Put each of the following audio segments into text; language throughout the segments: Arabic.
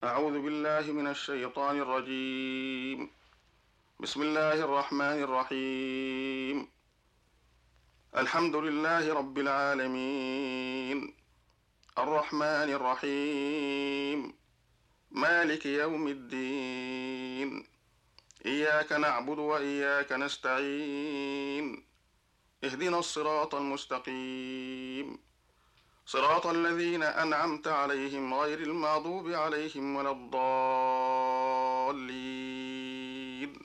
أعوذ بالله من الشيطان الرجيم. بسم الله الرحمن الرحيم. الحمد لله رب العالمين، الرحمن الرحيم، مالك يوم الدين. إياك نعبد وإياك نستعين. اهدنا الصراط المستقيم، صراط الذين أنعمت عليهم غير المغضوب عليهم ولا الضالين.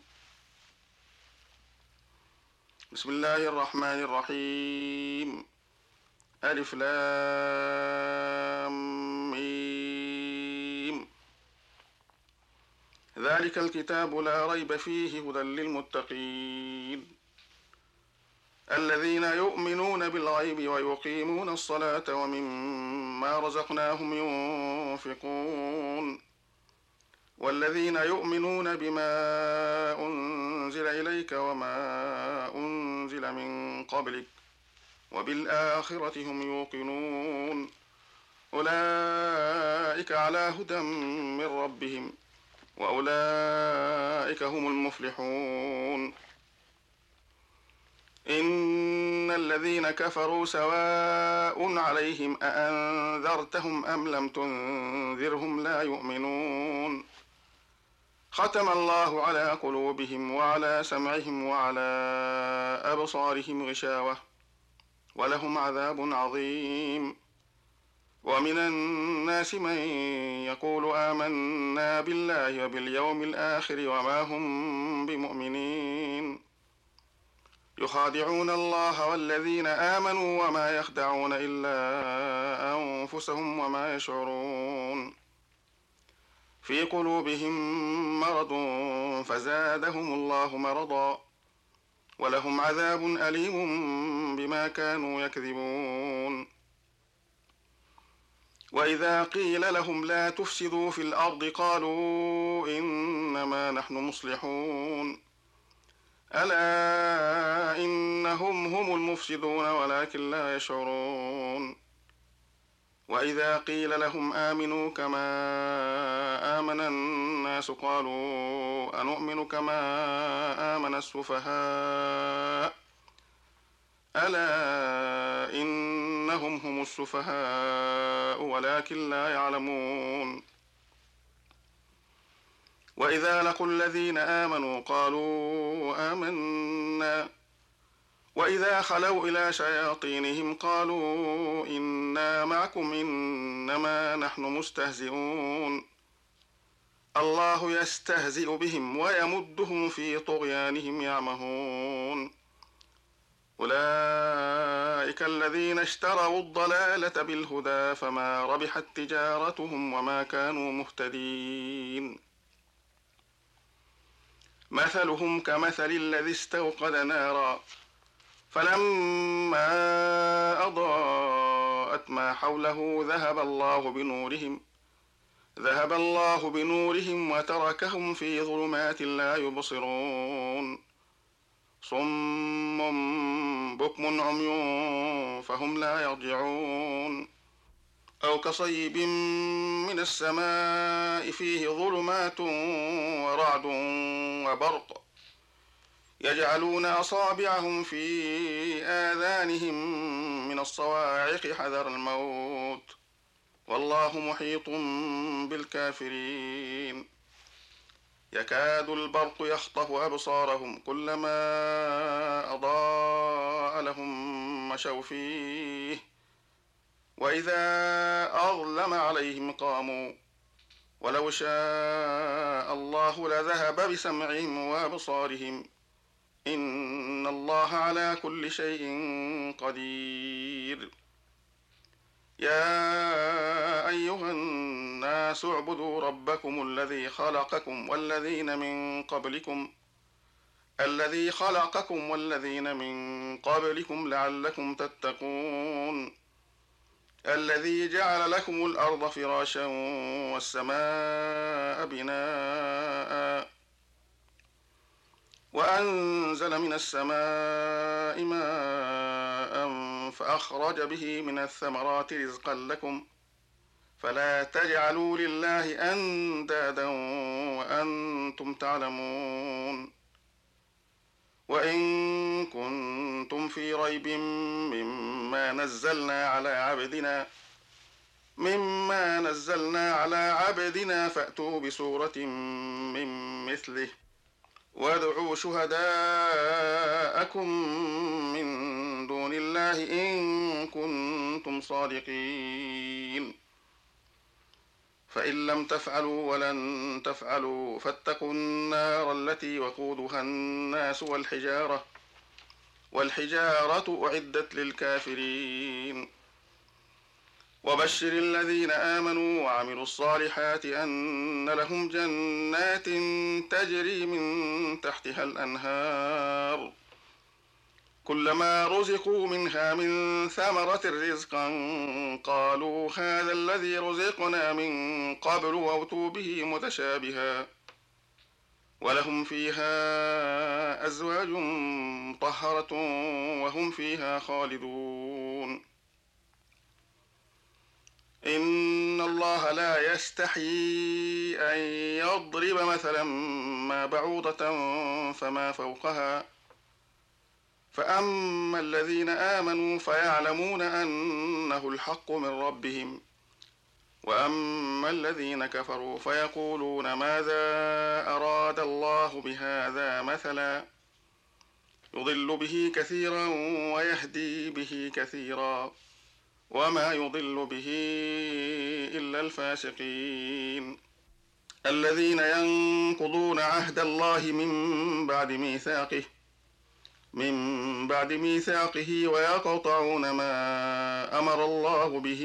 بسم الله الرحمن الرحيم. ألف لام ميم. ذلك الكتاب لا ريب فيه هدى للمتقين، الذين يؤمنون بالغيب ويقيمون الصلاة ومما رزقناهم ينفقون، والذين يؤمنون بما أنزل إليك وما أنزل من قبلك وبالآخرة هم يوقنون. أولئك على هدى من ربهم وأولئك هم المفلحون. إن الذين كفروا سواء عليهم أأنذرتهم أم لم تنذرهم لا يؤمنون. ختم الله على قلوبهم وعلى سمعهم وعلى أبصارهم غشاوة ولهم عذاب عظيم. ومن الناس من يقول آمنا بالله وباليوم الآخر وما هم بمؤمنين، يخادعون الله والذين آمنوا وما يخدعون إلا أنفسهم وما يشعرون. في قلوبهم مرض فزادهم الله مرضا ولهم عذاب أليم بما كانوا يكذبون. وإذا قيل لهم لا تفسدوا في الأرض قالوا إنما نحن مصلحون. ألا إنهم هم المفسدون ولكن لا يشعرون. وإذا قيل لهم آمنوا كما آمن الناس قالوا أنؤمن كما آمن السفهاء. ألا إنهم هم السفهاء ولكن لا يعلمون. وإذا لقوا الذين آمنوا قالوا آمنا، وإذا خلوا إلى شياطينهم قالوا إنا معكم إنما نحن مستهزئون. الله يستهزئ بهم ويمدهم في طغيانهم يعمهون. أولئك الذين اشتروا الضلالة بالهدى فما ربحت تجارتهم وما كانوا مهتدين. مثلهم كمثل الذي استوقد نارا فلما أضاءت ما حوله ذهب الله بنورهم وتركهم في ظلمات لا يبصرون. صم بكم عمي فهم لا يرجعون. أو كصيب من السماء فيه ظلمات ورعد وبرق يجعلون أصابعهم في آذانهم من الصواعق حذر الموت والله محيط بالكافرين. يكاد البرق يخطف أبصارهم كلما أضاء لهم مشوا فيه وإذا أظلم عليهم قاموا ولو شاء الله لذهب بسمعهم وأبصارهم إن الله على كل شيء قدير. يا أيها الناس اعبدوا ربكم الذي خلقكم والذين من قبلكم لعلكم تتقون. الذي جعل لكم الأرض فراشا والسماء بناء وأنزل من السماء ماء فأخرج به من الثمرات رزقا لكم فلا تجعلوا لله أندادا وأنتم تعلمون. وإن كنتم في ريب مما نزلنا على عبدنا فأتوا بسورة من مثله وادعوا شهداءكم من دون الله إن كنتم صادقين. فإن لم تفعلوا ولن تفعلوا فاتقوا النار التي وقودها الناس والحجارة أعدت للكافرين. وبشر الذين آمنوا وعملوا الصالحات أن لهم جنات تجري من تحتها الأنهار كلما رزقوا منها من ثمرة رزقا قالوا هذا الذي رزقنا من قبل وأتوا به متشابها ولهم فيها أزواج مطهرة وهم فيها خالدون. إن الله لا يستحيي أن يضرب مثلا ما بعوضة فما فوقها فأما الذين آمنوا فيعلمون أنه الحق من ربهم وأما الذين كفروا فيقولون ماذا أراد الله بهذا مثلا يضل به كثيرا ويهدي به كثيرا وما يضل به إلا الفاسقين. الذين ينقضون عهد الله من بعد ميثاقه ويقطعون ما أمر الله به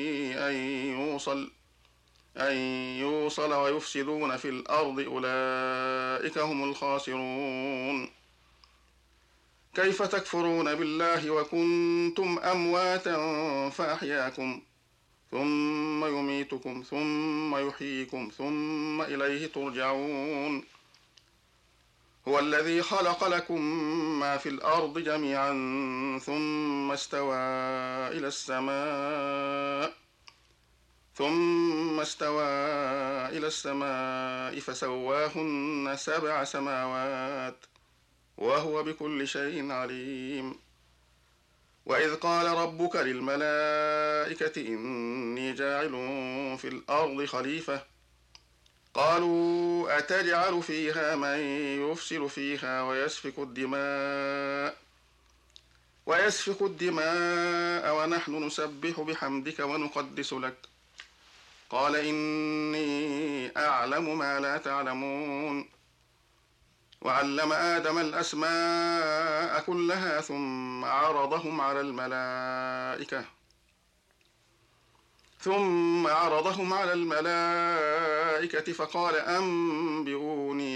أن يوصل ويفسدون في الأرض أولئك هم الخاسرون. كيف تكفرون بالله وكنتم أمواتا فأحياكم ثم يميتكم ثم يحييكم ثم إليه ترجعون. هو الذي خلق لكم ما في الأرض جميعا ثم استوى إلى السماء فسواهن 7 سماوات وهو بكل شيء عليم. وإذ قال ربك للملائكة إني جاعل في الأرض خليفة قالوا أتجعل فيها من يفسد فيها ويسفك الدماء ونحن نسبح بحمدك ونقدس لك قال إني أعلم ما لا تعلمون. وعلم آدم الأسماء كلها ثم عرضهم على الملائكة فقال أنبئوني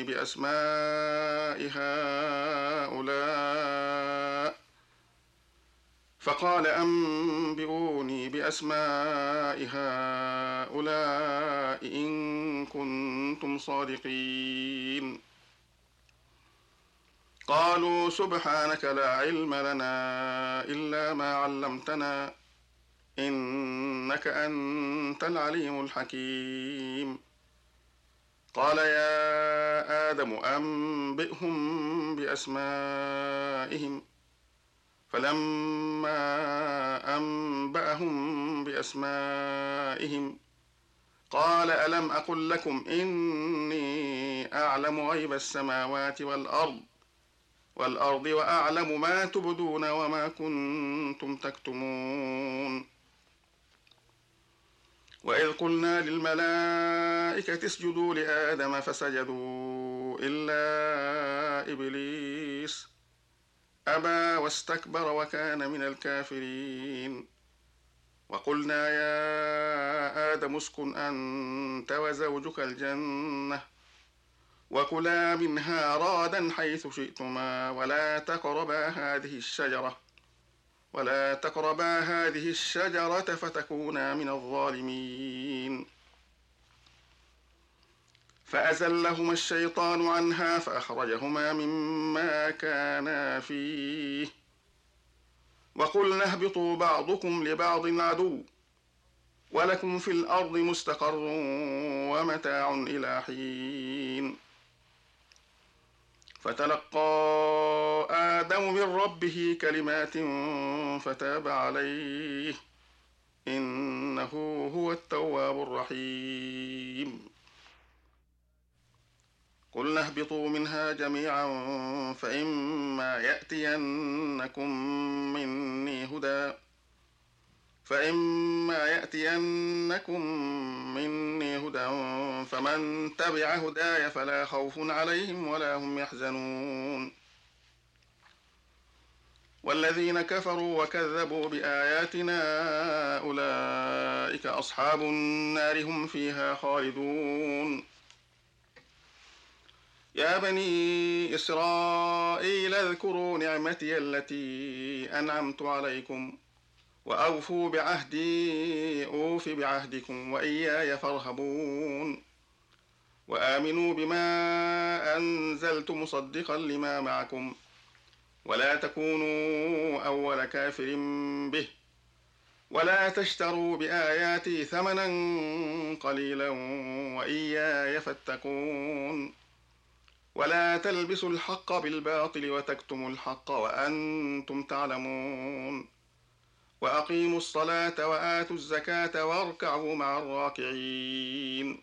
بأسماء هؤلاء إن كنتم صادقين. قالوا سبحانك لا علم لنا إلا ما علمتنا إنك أنت العليم الحكيم. قال يا آدم أنبئهم بأسمائهم فلما أنبأهم بأسمائهم قال ألم أقل لكم إني أعلم غيب السماوات والأرض وأعلم ما تبدون وما كنتم تكتمون. وإذ قلنا للملائكة اسجدوا لآدم فسجدوا إلا إبليس أبى واستكبر وكان من الكافرين. وقلنا يا آدم اسكن أنت وزوجك الجنة وكلا منها رغدا حيث شئتما ولا تقربا هذه الشجرة فتكونا من الظالمين. فأزلهما الشيطان عنها فأخرجهما مما كانا فيه وقلنا اهبطوا بعضكم لبعض عدو ولكم في الأرض مستقر ومتاع إلى حين. فتلقى آدم من ربه كلمات فتاب عليه إنه هو التواب الرحيم. قلنا اهبطوا منها جميعا فإما يأتينكم مني هدى فمن تبع هداي فلا خوف عليهم ولا هم يحزنون. والذين كفروا وكذبوا بآياتنا أولئك أصحاب النار هم فيها خالدون. يا بني إسرائيل اذكروا نعمتي التي أنعمت عليكم وأوفوا بعهدي أوف بعهدكم وإياي فارهبون. وآمنوا بما أنزلت مصدقا لما معكم ولا تكونوا أول كافر به ولا تشتروا بآياتي ثمنا قليلا وإياي فاتقون. ولا تلبسوا الحق بالباطل وتكتموا الحق وأنتم تعلمون. وأقيموا الصلاة وآتوا الزكاة واركعوا مع الراكعين.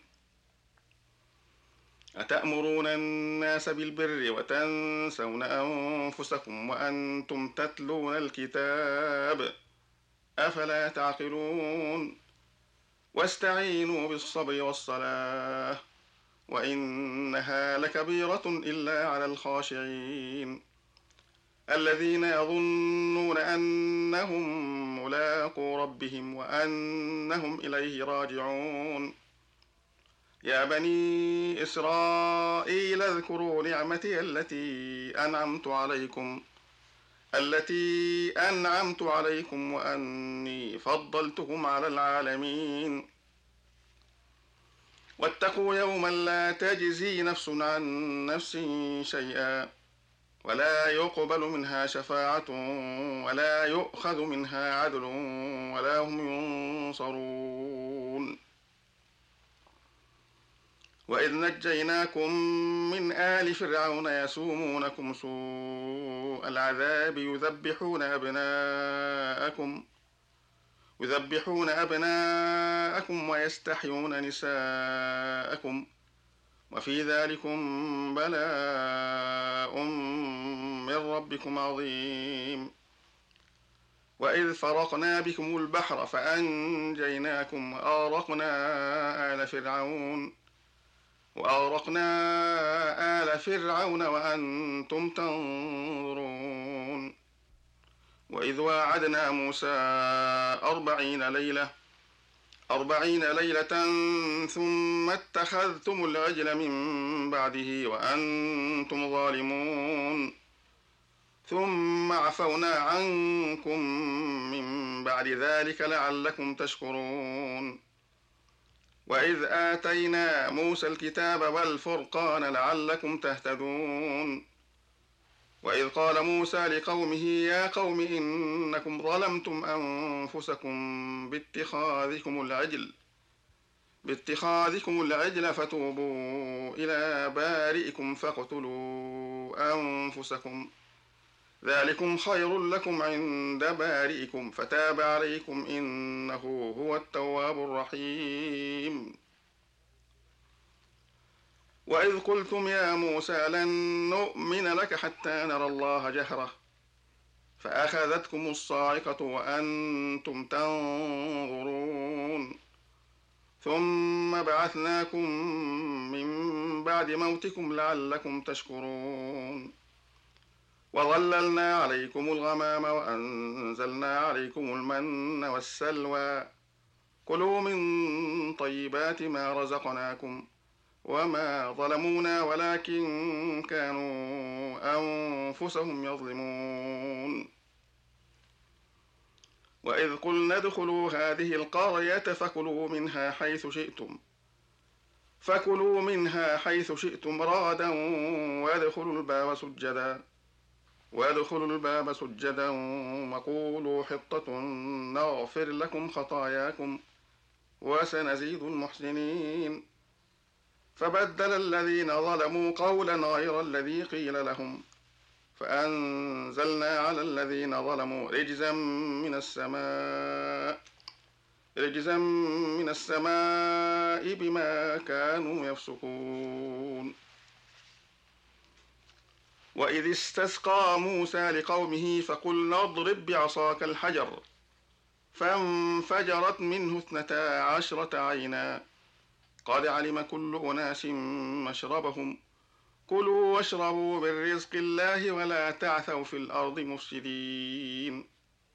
أتأمرون الناس بالبر وتنسون أنفسكم وأنتم تتلون الكتاب أفلا تعقلون. واستعينوا بالصبر والصلاة وإنها لكبيرة إلا على الخاشعين الذين يظنون أنهم ملاقو ربهم وأنهم إليه راجعون. يا بني إسرائيل اذكروا نعمتي التي أنعمت عليكم وأني فضلتكم على العالمين. واتقوا يوما لا تجزي نفس عن نفس شيئا ولا يقبل منها شفاعة ولا يؤخذ منها عدل ولا هم ينصرون. وإذ نجيناكم من آل فرعون يسومونكم سوء العذاب يذبحون أبناءكم ويستحيون نساءكم وفي ذلكم بلاء من ربكم عظيم. وإذ فرقنا بكم البحر فأنجيناكم وأغرقنا آل فرعون وأنتم تنظرون. وإذ واعدنا موسى 40 ليلة ثم اتخذتم العجل من بعده وأنتم ظالمون ثم عفونا عنكم من بعد ذلك لعلكم تشكرون. وإذ آتينا موسى الكتاب والفرقان لعلكم تهتدون. وإذ قال موسى لقومه يا قوم إنكم ظلمتم أنفسكم باتخاذكم العجل فتوبوا إلى بارئكم فاقتلوا أنفسكم ذلكم خير لكم عند بارئكم فتاب عليكم إنه هو التواب الرحيم. وإذ قلتم يا موسى لن نؤمن لك حتى نرى الله جهرة فأخذتكم الصاعقة وأنتم تنظرون ثم بعثناكم من بعد موتكم لعلكم تشكرون. وظللنا عليكم الغمام وأنزلنا عليكم المن والسلوى كلوا من طيبات ما رزقناكم وما ظلمونا ولكن كانوا أنفسهم يظلمون. وإذ قلنا ادخلوا هذه القرية فكلوا منها حيث شئتم رغدا وادخلوا الباب سجدا وقولوا حطة نغفر لكم خطاياكم وسنزيد المحسنين. فبدل الذين ظلموا قولا غير الذي قيل لهم فأنزلنا على الذين ظلموا رجزا من السماء بما كانوا يفسقون. وإذ استسقى موسى لقومه فقلنا اضرب بعصاك الحجر فانفجرت منه 12 عينا قد علم كل أناس مشربهم كلوا واشربوا من رزق الله ولا تعثوا في الأرض مفسدين.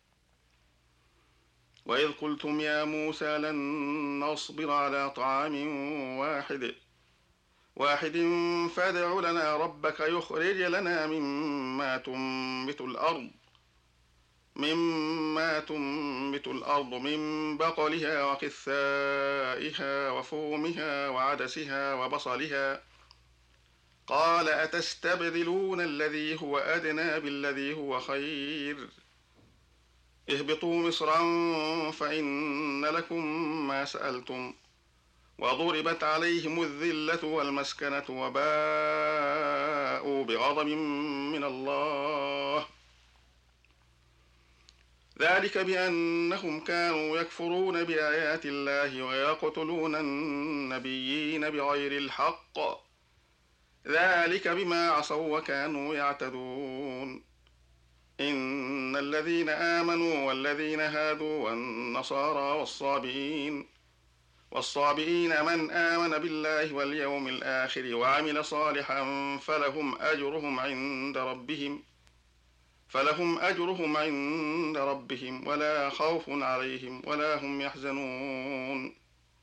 وإذ قلتم يا موسى لن نصبر على طعام واحد فادع لنا ربك يخرج لنا مما تنبت الأرض من بقلها وقثائها وفومها وعدسها وبصلها قال أتستبدلون الذي هو أدنى بالذي هو خير اهبطوا مصرا فإن لكم ما سألتم وضربت عليهم الذلة والمسكنة وباءوا بغضب من الله ذلك بأنهم كانوا يكفرون بآيات الله ويقتلون النبيين بغير الحق ذلك بما عصوا وكانوا يعتدون. إن الذين آمنوا والذين هادوا والنصارى والصابئين من آمن بالله واليوم الآخر وعمل صالحا فلهم أجرهم عند ربهم ولا خوف عليهم ولا هم يحزنون.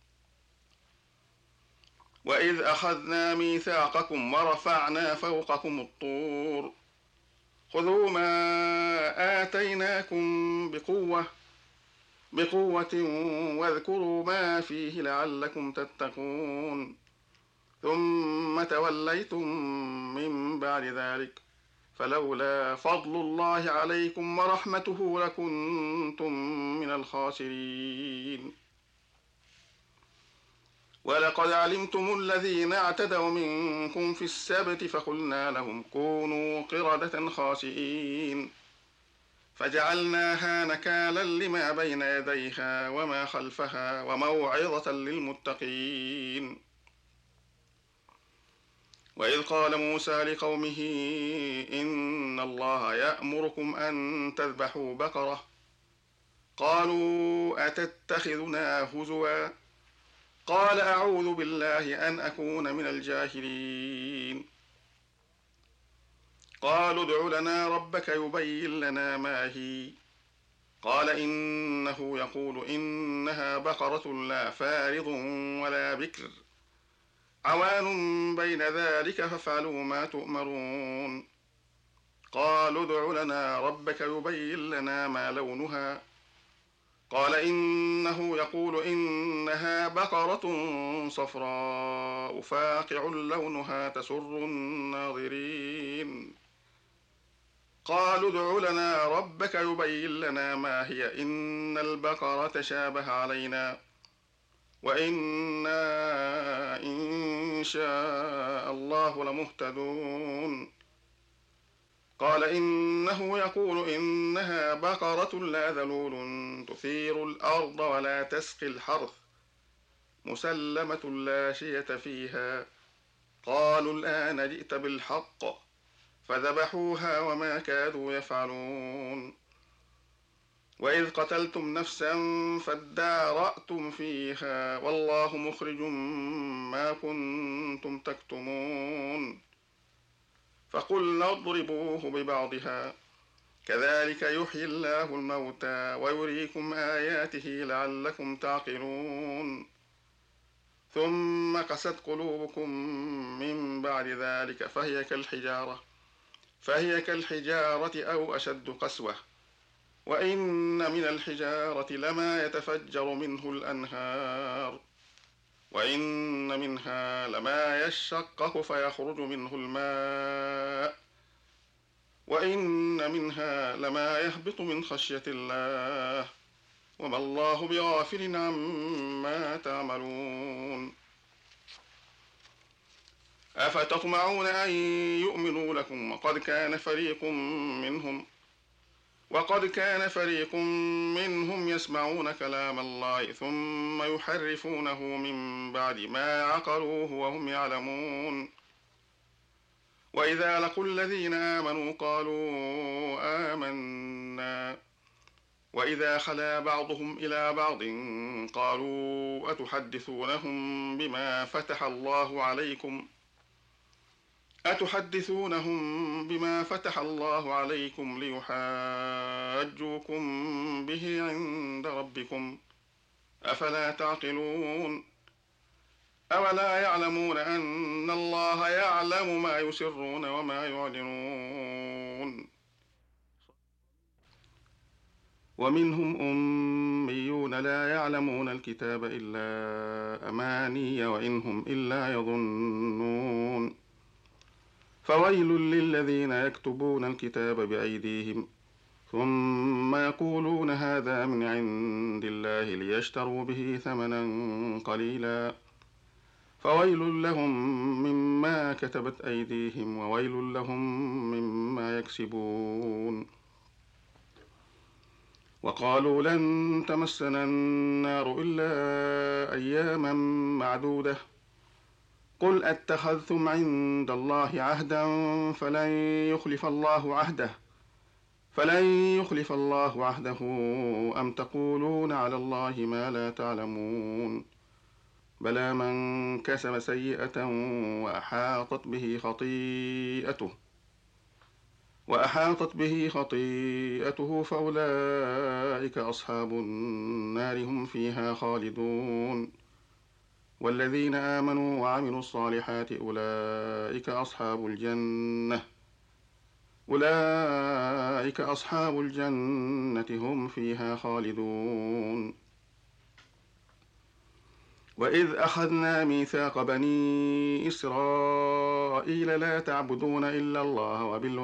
وإذ أخذنا ميثاقكم ورفعنا فوقكم الطور خذوا ما آتيناكم بقوة واذكروا ما فيه لعلكم تتقون ثم توليتم من بعد ذلك فلولا فضل الله عليكم ورحمته لكنتم من الخاسرين. ولقد علمتم الذين اعتدوا منكم في السبت فقلنا لهم كونوا قردة خاسئين فجعلناها نكالا لما بين يديها وما خلفها وموعظة للمتقين. وإذ قال موسى لقومه إن الله يأمركم أن تذبحوا بقرة قالوا أتتخذنا هزوا قال أعوذ بالله أن أكون من الجاهلين. قالوا ادع لنا ربك يبين لنا ما هي قال إنه يقول إنها بقرة لا فارض ولا بكر عوان بين ذلك فافعلوا ما تؤمرون. قالوا ادع لنا ربك يبين لنا ما لونها قال إنه يقول إنها بقرة صفراء فاقع لونها تسر الناظرين. قالوا ادع لنا ربك يبين لنا ما هي إن البقرة تشابه علينا وإنا إن شاء الله لمهتدون. قال إنه يقول إنها بقرة لا ذلول تثير الأرض ولا تسقي الحرث مسلمة لا شية فيها. قالوا الآن جئت بالحق فذبحوها وما كادوا يفعلون. وإذ قتلتم نفسا فادارأتم فيها والله مخرج ما كنتم تكتمون. فقلنا اضربوه ببعضها كذلك يحيي الله الموتى ويريكم آياته لعلكم تعقلون. ثم قست قلوبكم من بعد ذلك فهي كالحجارة أو أشد قسوة وإن من الحجارة لما يتفجر منه الأنهار وإن منها لما يشقق فيخرج منه الماء وإن منها لما يهبط من خشية الله وما الله بغافل عما تعملون. أفتطمعون أن يؤمنوا لكم وقد كان فريق منهم يسمعون كلام الله ثم يحرفونه من بعد ما عقلوه وهم يعلمون. وإذا لقوا الذين آمنوا قالوا آمنا وإذا خلا بعضهم إلى بعض قالوا أتحدثونهم بما فتح الله عليكم ليحاجوكم به عند ربكم أفلا تعقلون. أولا يعلمون أن الله يعلم ما يسرون وما يعلنون. ومنهم أميون لا يعلمون الكتاب إلا أماني وإن هم إلا يظنون. فويل للذين يكتبون الكتاب بأيديهم ثم يقولون هذا من عند الله ليشتروا به ثمنا قليلا فويل لهم مما كتبت أيديهم وويل لهم مما يكسبون. وقالوا لن تمسنا النار إلا أياما معدودة قل أتخذتم عند الله عهدا فلن يخلف الله عهده أم تقولون على الله ما لا تعلمون. بلى من كسب سيئة وأحاطت به خطيئته فأولئك أصحاب النار هم فيها خالدون. والذين آمنوا وعملوا الصالحات أولئك أصحاب الجنة هم فيها خالدون. وإذ أخذنا ميثاق بني إسرائيل لا تعبدون إلا الله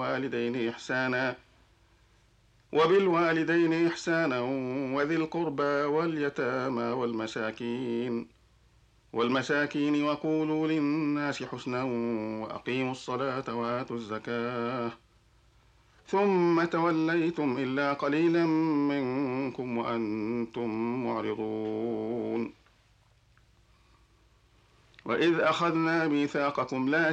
وبالوالدين إحسانا وذي القربى واليتامى والمساكين وقولوا للناس حسنا وأقيموا الصلاة وآتوا الزكاة ثم توليتم إلا قليلا منكم وأنتم معرضون. وإذ أخذنا ميثاقكم لا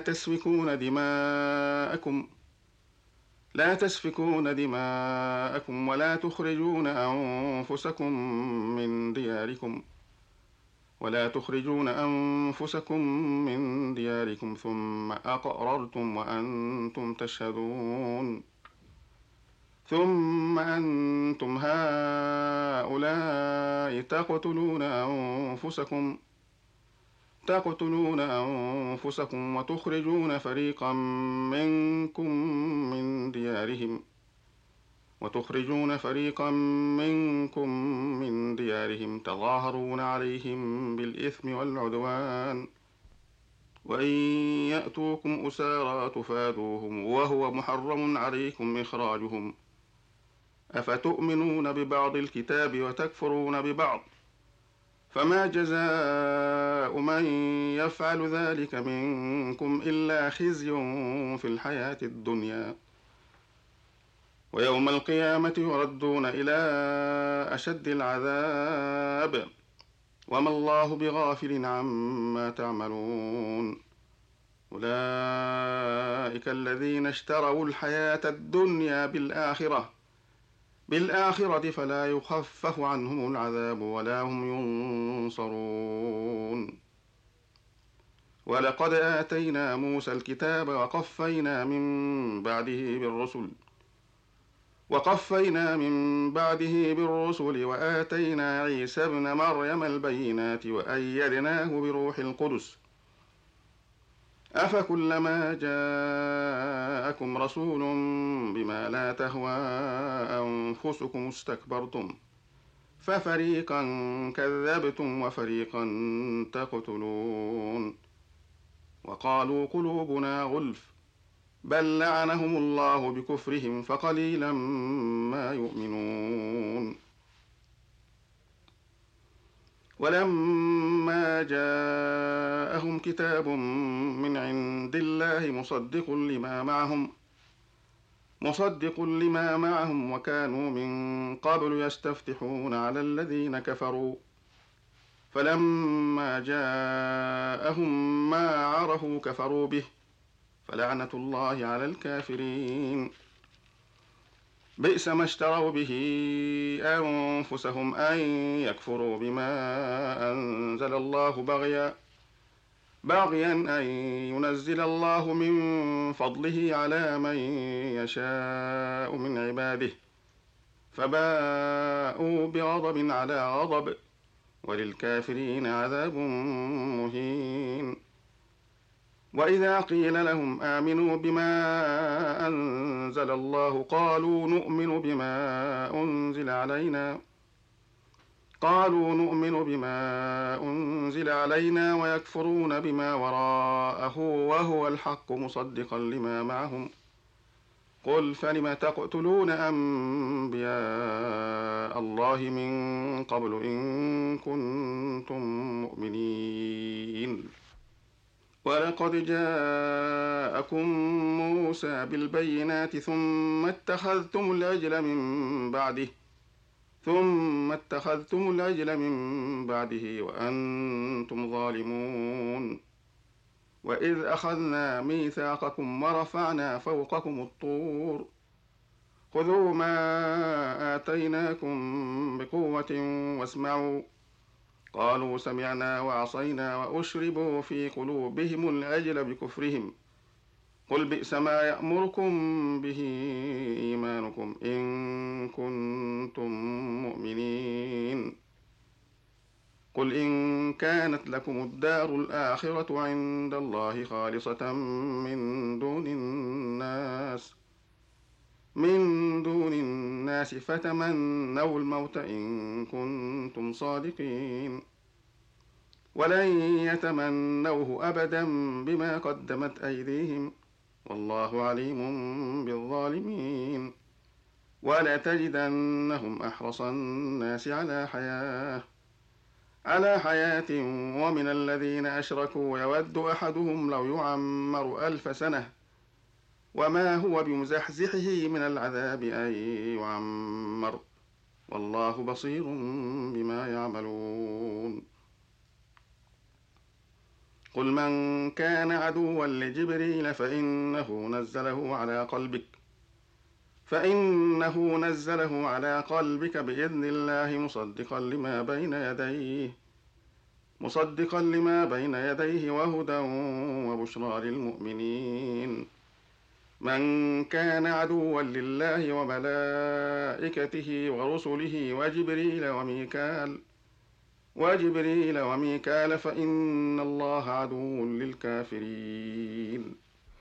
تسفكون دماءكم ولا تخرجون أنفسكم من دياركم ثم أقررتم وأنتم تشهدون. ثم أنتم هؤلاء تقتلون أنفسكم وتخرجون فريقا منكم من ديارهم تظاهرون عليهم بالإثم والعدوان وإن يأتوكم أسارى تفادوهم وهو محرم عليكم إخراجهم أفتؤمنون ببعض الكتاب وتكفرون ببعض فما جزاء من يفعل ذلك منكم إلا خزي في الحياة الدنيا ويوم القيامة يردون إلى أشد العذاب وما الله بغافل عما تعملون. أولئك الذين اشتروا الحياة الدنيا بالآخرة فلا يخفف عنهم العذاب ولا هم ينصرون. ولقد آتينا موسى الكتاب وقفينا من بعده بالرسل وآتينا عيسى ابن مريم البينات وأيدناه بروح القدس أفكلما جاءكم رسول بما لا تهوى أنفسكم استكبرتم ففريقا كذبتم وفريقا تقتلون. وقالوا قلوبنا غلف بل لعنهم الله بكفرهم فقليلا ما يؤمنون. ولما جاءهم كتاب من عند الله مصدق لما معهم وكانوا من قبل يستفتحون على الذين كفروا فلما جاءهم ما عرفوا كفروا به فلعنة الله على الكافرين. بئس ما اشتروا به أنفسهم أن يكفروا بما أنزل الله باغيا أن ينزل الله من فضله على من يشاء من عباده فباءوا بغضب على غضب وللكافرين عذاب مهين. وإذا قيل لهم آمنوا بما أنزل الله قالوا نؤمن بما أنزل علينا ويكفرون بما وراءه وهو الحق مصدقا لما معهم قل فلم تقتلون أنبياء الله من قبل إن كنتم مؤمنين. ولقد جاءكم موسى بالبينات ثم اتخذتم العجل من بعده وأنتم ظالمون. وإذ أخذنا ميثاقكم ورفعنا فوقكم الطور خذوا ما آتيناكم بقوة واسمعوا قالوا سمعنا وعصينا وأشربوا في قلوبهم العجل بكفرهم قل بئس ما يأمركم به إيمانكم إن كنتم مؤمنين. قل إن كانت لكم الدار الآخرة عند الله خالصة من دون الناس فتمنوا الموت إن كنتم صادقين ولن يتمنوه أبدا بما قدمت أيديهم والله عليم بالظالمين. ولا تجدنهم أحرص الناس على حياة ومن الذين أشركوا يود أحدهم لو يعمر 1000 سنة وما هو بمزحزحه من العذاب أن يعمر والله بصير بما يعملون. قل من كان عدوا لجبريل فإنه نزله على قلبك بإذن الله مصدقا لما بين يديه وهدى وبشرى للمؤمنين. من كان عدوا لله وملائكته ورسله وجبريل وميكال فإن الله عدو للكافرين.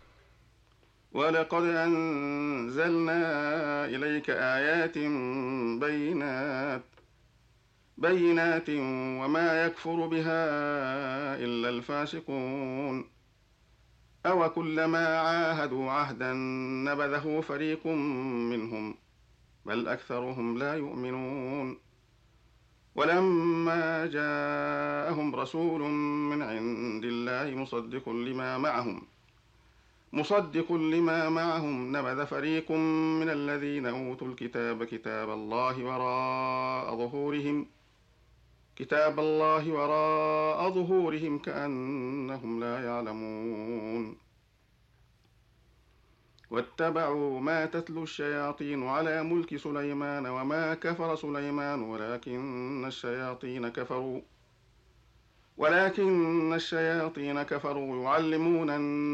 ولقد أنزلنا إليك آيات بينات وما يكفر بها إلا الفاسقون. أو كلما عاهدوا عهدا نبذه فريق منهم بل أكثرهم لا يؤمنون. ولما جاءهم رسول من عند الله مصدق لما معهم نبذ فريق من الذين أوتوا الكتاب كتاب الله وراء ظهورهم كأنهم لا يعلمون. واتبعوا ما تتلو الشياطين على ملك سليمان وما كفر سليمان ولكن الشياطين كفروا يعلمون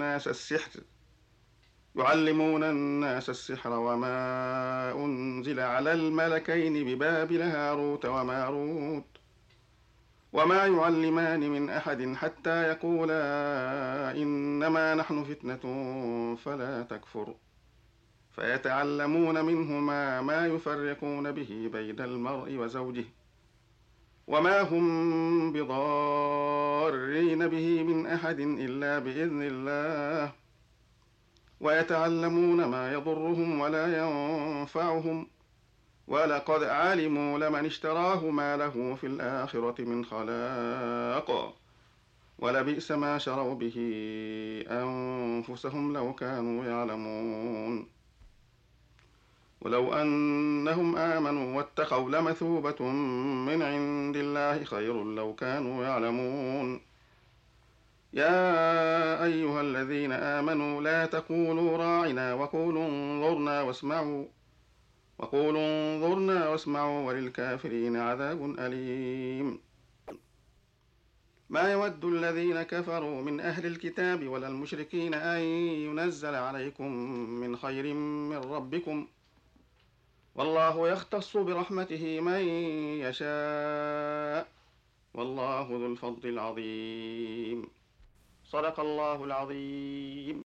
الناس السحر وما أنزل على الملكين ببابل هاروت وماروت وما يعلمان من أحد حتى يقولا إنما نحن فتنة فلا تكفر فيتعلمون منهما ما يفرقون به بين المرء وزوجه وما هم بضارين به من أحد إلا بإذن الله ويتعلمون ما يضرهم ولا ينفعهم ولقد علموا لمن اشتراه ما له في الآخرة من خلاق ولبئس ما شروا به أنفسهم لو كانوا يعلمون ولو أنهم آمنوا واتقوا لمثوبة من عند الله خير لو كانوا يعلمون يا أيها الذين آمنوا لا تقولوا راعنا وقولوا انظرنا واسمعوا وللكافرين عذاب أليم ما يود الذين كفروا من أهل الكتاب ولا المشركين أن ينزل عليكم من خير من ربكم والله يختص برحمته من يشاء والله ذو الفضل العظيم صدق الله العظيم.